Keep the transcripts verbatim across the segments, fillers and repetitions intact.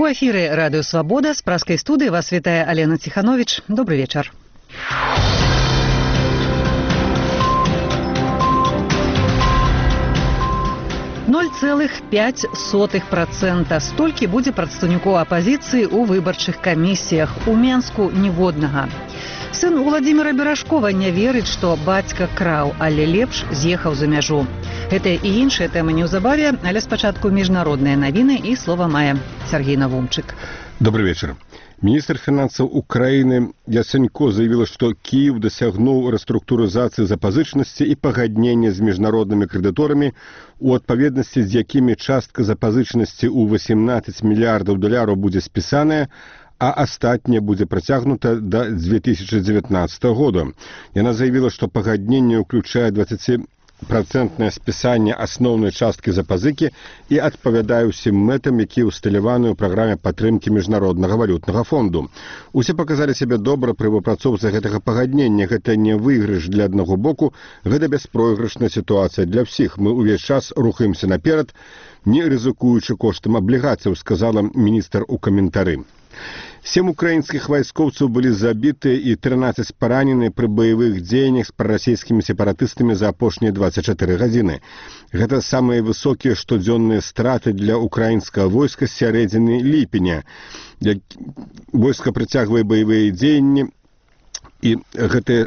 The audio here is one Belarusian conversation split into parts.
У эфире «Радио Свобода». С праской студии вас витая Алена Тиханович. Добрый вечер. ноль целых пяць сотых процента столькі будзе прадстаўнікоў апазіцыі ў выбарчых камісіях. У Менску ніводнага. Сын Владимира Беражкова не верыць, што бацька краў, але лепш з'ехаў за мяжу. Гэтыя і іншыя тэмы неўзабаве, але спачатку міжнародныя навіны і слова мае Сергей Навумчык. Добрый вечер. Министр финансов Украины Яценько заявила, что Киев досягнул реструктуризации запозычности и погоднения с международными кредиторами, у отповедности с якими частка запозычности у восемнадцать миллиардов долларов будет списанная, а остатняя будет протягнута до две тысячи девятнадцатого года. И она заявила, что погоднение включает двадцатипроцентное списание основной частки запозыки и адпавядае ўсім мэтам, якія ўсталяваны ў праграме падтрымкі міжнароднага валютнага фонду. Усе паказалі сябе добра пры выпрацоўцы гэтага пагаднення. Гэта не выйгрыш для аднаго боку, гэта бяспройгрышная сітуацыя для ўсіх. Мы ўвесь час рухаемся наперад, не рызыкуючы коштам аблігацыяў, сказала міністр у каментары. Сем украінскіх вайскоўцаў былі забіты і трынаццаць паранены пры баявых дзеяннях з прарасійскімі сепаратыстамі за апошнія двадцать четыре гадзіны. Гэта самыя высокія штодзённыя страты для украінскага войска з сярэдзіны ліпеня. Войска прыцягвае баявыя дзеянні, і гэтыя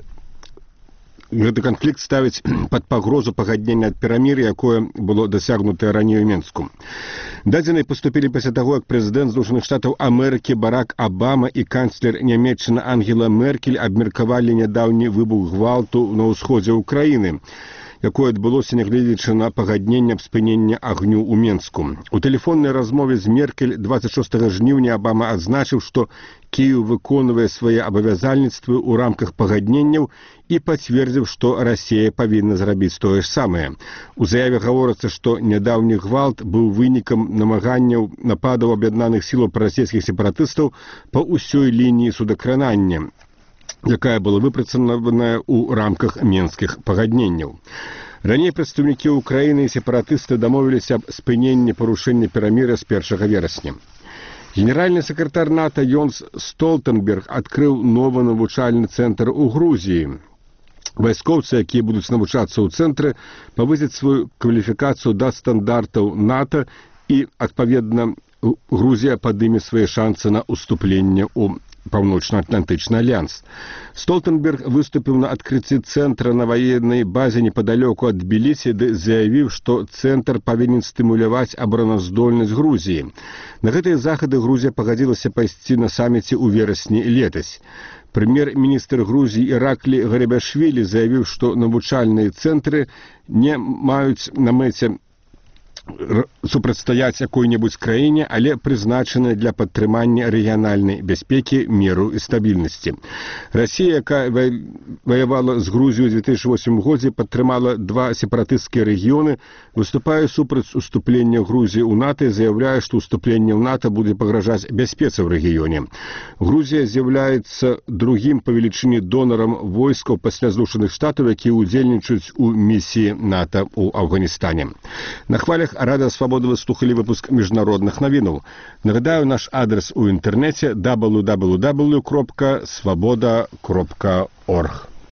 Гэты канфлікт ставіць пад пагрозу пагаднення ад перамір'я, якое было дасягнутае раней у Менску. Дадзеныя паступілі пасля таго, як прэзідэнт Злучаных Штатаў Амерыкі Барак Абама і канцлер Нямецчыны Ангела Меркель абмеркавалі нядаўні выбух гвалту на ўсходзе ўкраіны, якое адбылося нягледзячы на пагадненне аб спыненні агню ў Менску. У тэлефоннай размове з Меркель двадцать шостага жніўня Абама адзначыў, што Киев выконвае свае абавязальніцтвы ў рамках пагадненняў і пацвердзіў, што Расія павінна зрабіць тое ж самае. У заяве гаворыцца, што нядаўні гвалт быў вынікам намаганняў нападаў аб'яднаных сілаў прарасійскіх сепаратыстаў па ўсёй лініі судакранання, якая была выпрацаваная ў рамках менскіх пагадненняў. Раней прадстаўнікі Украіны і сепаратысты дамовіліся аб спыненні парушэння перамір'я з першага верасня. Генеральны сакратар НАТО Йонс Столтенберг адкрыў новы навучальны цэнтр у Грузіі. Вайскоўцы, якія будуць навучацца ў цэнтры, павысяць сваю кваліфікацыю да стандартаў НАТО, і, адпаведна, Грузія падыме свае шансы на ўступленне ў Паўночна-Атлантычны альянс. Столтенберг выступіў на адкрыцці цэнтра на ваеннай базе непадалёку ад Тбілісі, ды заявіў, што цэнтр павінен стымуляваць абараназдольнасць Грузіі. На гэтыя захады Грузія пагадзілася пайсці на саміце ў верасні летась. Прэм'ер-міністр Грузіі Іраклі Гарибашвілі заявіў, што навучальныя цэнтры не маюць на мэце супрацьстаяць якой-небудзь краіне, але прызначаны для падтрымання рэгіянальнай бяспекі, міру і стабільнасці. Расія, якая ваявала з Грузіяй у две тысячи восьмым годзе, падтрымала два сепаратысцкія рэгіёны, выступае супраць уступлення Грузіі ў НАТО і заяўляе, што ўступленне ў НАТО будзе пагражаць бяспецы ў рэгіёне. Грузія з'яўляецца другім па велічыні донарам войскаў пасля Злучаных Штатаў, якія ўдзельнічаюць у місіі НАТО ў Афганістане. На хвалях Радио Свобода вы слухали выпуск міжнародных навінаў. Нагадаю, наш адрес у інтэрнэце дабл ю дабл ю дабл ю крапка свобода крапка орг.